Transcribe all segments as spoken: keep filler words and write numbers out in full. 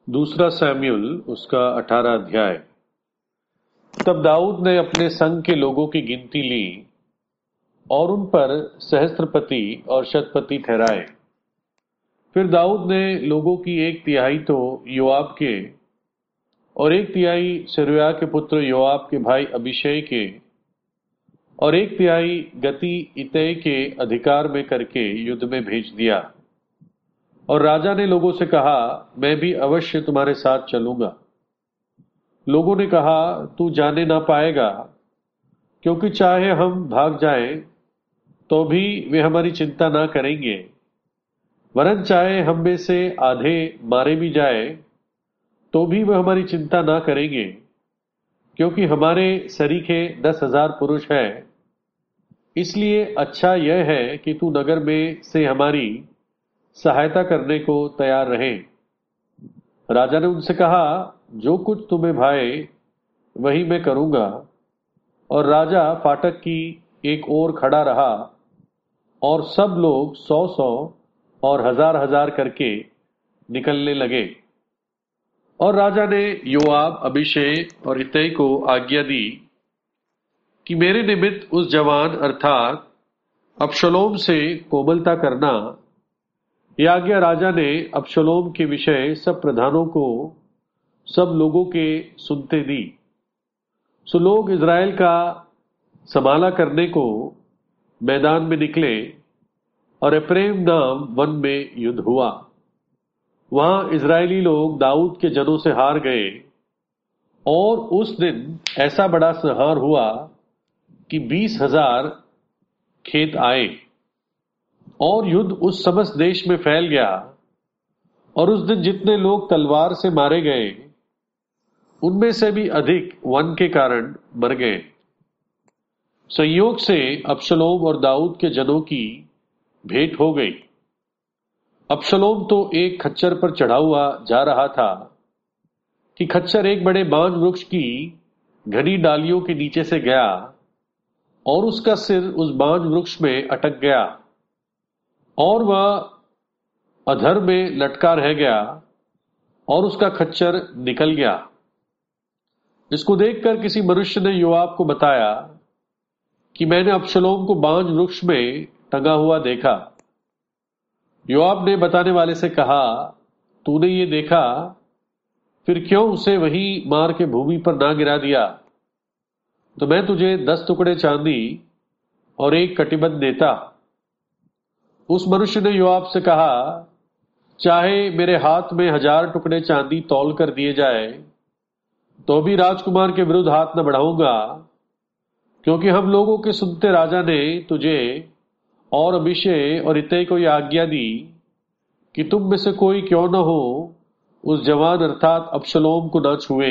दूसरा सैमुएल उसका अठारह अध्याय। तब दाऊद ने अपने संग के लोगों की गिनती ली और उन पर सहस्त्रपति और शतपति ठहराए। फिर दाऊद ने लोगों की एक तिहाई तो योआब के और एक तिहाई सरूया के पुत्र योआब के भाई अभिषय के और एक तिहाई गति इतै के अधिकार में करके युद्ध में भेज दिया। और राजा ने लोगों से कहा, मैं भी अवश्य तुम्हारे साथ चलूंगा। लोगों ने कहा, तू जाने ना पाएगा, क्योंकि चाहे हम भाग जाएं तो भी वे हमारी चिंता ना करेंगे, वरन चाहे हम में से आधे मारे भी जाए तो भी वह हमारी चिंता ना करेंगे, क्योंकि हमारे सरीखे दस हजार पुरुष हैं। इसलिए अच्छा यह है कि तू नगर में से हमारी सहायता करने को तैयार रहे। राजा ने उनसे कहा, जो कुछ तुम्हें भाए वही मैं करूंगा। और राजा फाटक की एक ओर खड़ा रहा और सब लोग सौ सौ और हजार हजार करके निकलने लगे। और राजा ने योआब, अभिषय और इतै को आज्ञा दी कि मेरे निमित्त उस जवान अर्थात अबशलोम से कोमलता करना। यह आज्ञा राजा ने अबशलोम के विषय सब प्रधानों को सब लोगों के सुनते दी। सो लोग इज़राइल का संभाला करने को मैदान में निकले और एप्रेम नाम वन में युद्ध हुआ। वहां इज़राइली लोग दाऊद के जनों से हार गए और उस दिन ऐसा बड़ा संहार हुआ कि बीस हजार खेत आए और युद्ध उस समस्त देश में फैल गया। और उस दिन जितने लोग तलवार से मारे गए उनमें से भी अधिक वन के कारण मर गए। संयोग से अबशलोम और दाऊद के जनों की भेंट हो गई। अबशलोम तो एक खच्चर पर चढ़ा हुआ जा रहा था कि खच्चर एक बड़े बांज वृक्ष की घनी डालियों के नीचे से गया और उसका सिर उस बांज वृक्ष में अटक गया और वह अधर में लटका रह गया और उसका खच्चर निकल गया। इसको देखकर किसी मनुष्य ने योआब को बताया कि मैंने अबशलोम को बांज वृक्ष में टंगा हुआ देखा। योआब ने बताने वाले से कहा, तूने ये देखा, फिर क्यों उसे वहीं मार के भूमि पर ना गिरा दिया? तो मैं तुझे दस टुकड़े चांदी और एक कटिबंध देता। उस मनुष्य ने योआब से कहा, चाहे मेरे हाथ में हजार टुकड़े चांदी तौल कर दिए जाए तो भी राजकुमार के विरुद्ध हाथ न बढ़ाऊंगा, क्योंकि हम लोगों के सुनते राजा ने तुझे और अभिषय और इतै को यह आज्ञा दी कि तुम में से कोई क्यों न हो उस जवान अर्थात अबशलोम को न छुए।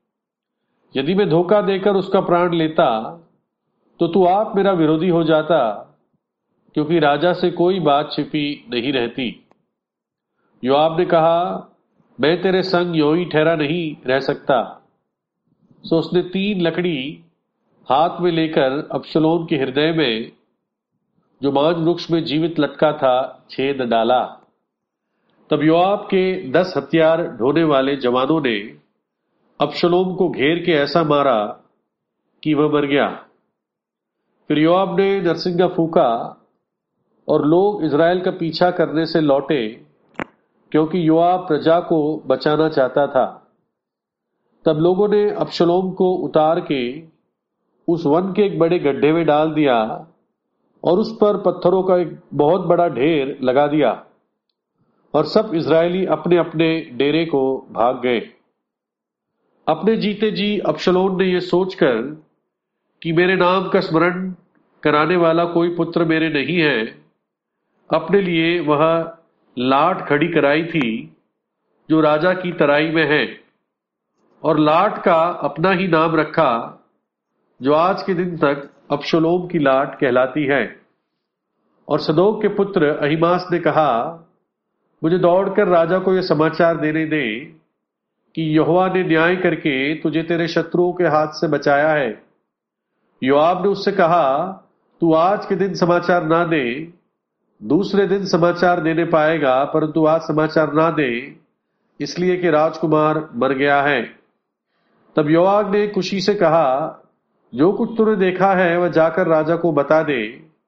यदि मैं धोखा देकर उसका प्राण लेता तो तू आप मेरा विरोधी हो जाता, क्योंकि राजा से कोई बात छिपी नहीं रहती। योआब ने कहा, मैं तेरे संग यों ही ठहरा नहीं रह सकता। सो उसने तीन लकड़ी हाथ में लेकर अबशलोम के हृदय में, जो बांज वृक्ष में जीवित लटका था, छेद डाला। तब योआब के दस हथियार ढोने वाले जवानों ने अबशलोम को घेर के ऐसा मारा कि वह मर गया। फिर योआब ने नरसिंगा फूका और लोग इज़राइल का पीछा करने से लौटे, क्योंकि योआब प्रजा को बचाना चाहता था। तब लोगों ने अबशलोम को उतार के उस वन के एक बड़े गड्ढे में डाल दिया और उस पर पत्थरों का एक बहुत बड़ा ढेर लगा दिया और सब इज़राइली अपने अपने डेरे को भाग गए। अपने जीते जी अबशलोम ने यह सोचकर कि मेरे नाम का स्मरण कराने वाला कोई पुत्र मेरे नहीं है, अपने लिए वह लाट खड़ी कराई थी जो राजा की तराई में है, और लाट का अपना ही नाम रखा, जो आज के दिन तक अबशलोम की लाट कहलाती है। और सदोक के पुत्र अहीमास ने कहा, मुझे दौड़कर राजा को यह समाचार देने दे कि यहोवा ने न्याय करके तुझे तेरे शत्रुओं के हाथ से बचाया है। योआब ने उससे कहा, तू आज के दिन समाचार ना दे, दूसरे दिन समाचार देने पाएगा, परंतु आज समाचार ना दे, इसलिए कि राजकुमार मर गया है। तब योआब ने कुशी से कहा, जो कुछ तूने देखा है वह जाकर राजा को बता दे।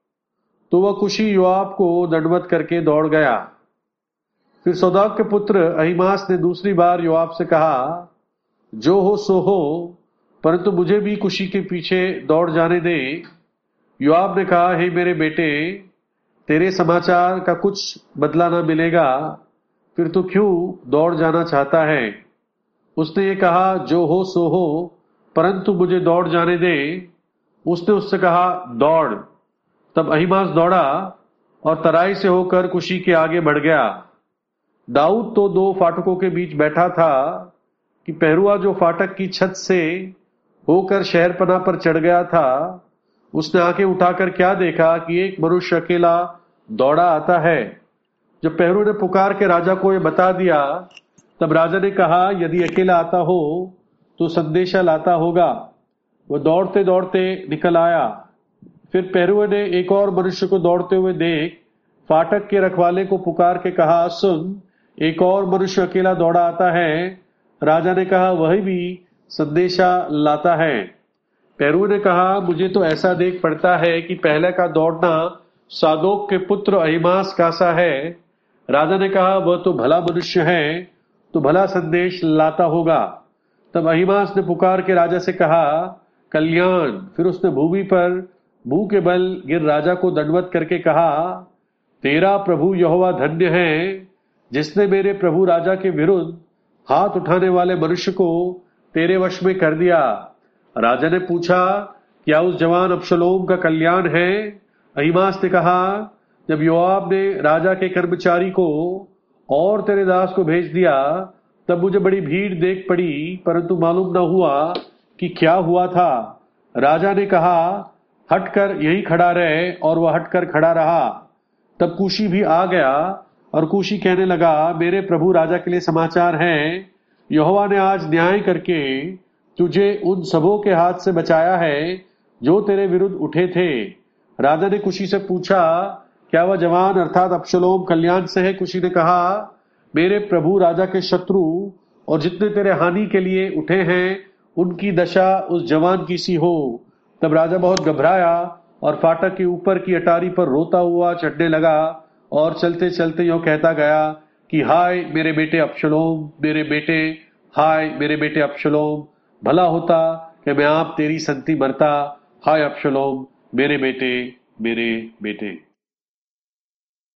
तो वह कुशी योआब को दंडवत करके दौड़ गया। फिर सौदाक के पुत्र अहीमास ने दूसरी बार योआब से कहा, जो हो सो हो, परंतु मुझे भी कुशी के पीछे दौड़ जाने दे। योआब ने कहा, हे मेरे बेटे, तेरे समाचार का कुछ बदला न मिलेगा, फिर तू क्यों दौड़ जाना चाहता है? उसने ये कहा, जो हो सो हो, परंतु मुझे दौड़ जाने दे। उसने उससे कहा, दौड़। तब अहीमास दौड़ा और तराई से होकर कुशी के आगे बढ़ गया। दाऊद तो दो फाटकों के बीच बैठा था कि पहरुआ जो फाटक की छत से होकर शहरपनाह पर चढ़ गया था, उसने आंखें उठाकर क्या देखा कि एक मनुष्य अकेला दौड़ा आता है। जब पहरुए ने पुकार के राजा को यह बता दिया, तब राजा ने कहा, यदि अकेला आता हो तो संदेशा लाता होगा। वह दौड़ते दौड़ते निकल आया। फिर पहरुए ने एक और मनुष्य को दौड़ते हुए देख फाटक के रखवाले को पुकार के कहा, सुन, एक और मनुष्य अकेला दौड़ा आता है। राजा ने कहा, वही भी संदेशा लाता है। पहरुए ने कहा, मुझे तो ऐसा देख पड़ता है कि पहले का दौड़ना सादोक के पुत्र अहीमास का सा है। राजा ने कहा, वह तो भला मनुष्य है, तो भला संदेश लाता होगा। तब अहीमास ने पुकार के राजा से कहा, कल्याण। फिर उसने भूमि पर मुंह के बल गिर राजा को दंडवत करके कहा, तेरा प्रभु यहोवा धन्य है, जिसने मेरे प्रभु राजा के विरुद्ध हाथ उठाने वाले मनुष्य को तेरे वश में कर दिया। राजा ने पूछा, क्या उस जवान अबशलोम का कल्याण है? अहीमास ने कहा, जब योआब ने राजा के कर्मचारी को और तेरे दास को भेज दिया, तब मुझे बड़ी भीड़ देख पड़ी, परंतु मालूम न हुआ कि क्या हुआ था। राजा ने कहा, हटकर यही खड़ा रहे, और वह हटकर खड़ा रहा। तब कुशी भी आ गया, और कुशी कहने लगा, मेरे प्रभु राजा के लिए समाचार है, यहोवा ने आज न्याय करके तुझे उन सबों के हाथ से बचाया है जो तेरे विरुद्ध उठे थे। राजा ने कुशी से पूछा, क्या वह जवान अर्थात अबशलोम कल्याण से है? कुशी ने कहा, मेरे प्रभु राजा के शत्रु और जितने तेरे हानि के लिए उठे हैं, उनकी दशा उस जवान की सी हो। तब राजा बहुत घबराया और फाटक के ऊपर की अटारी पर रोता हुआ चढ़ने लगा, और चलते चलते यूं कहता गया कि हाय मेरे बेटे अबशलोम, मेरे बेटे, हाय मेरे बेटे अबशलोम, भला होता कि मैं आप तेरी संति मरता। हाय अबशलोम, मेरे बेटे, मेरे बेटे।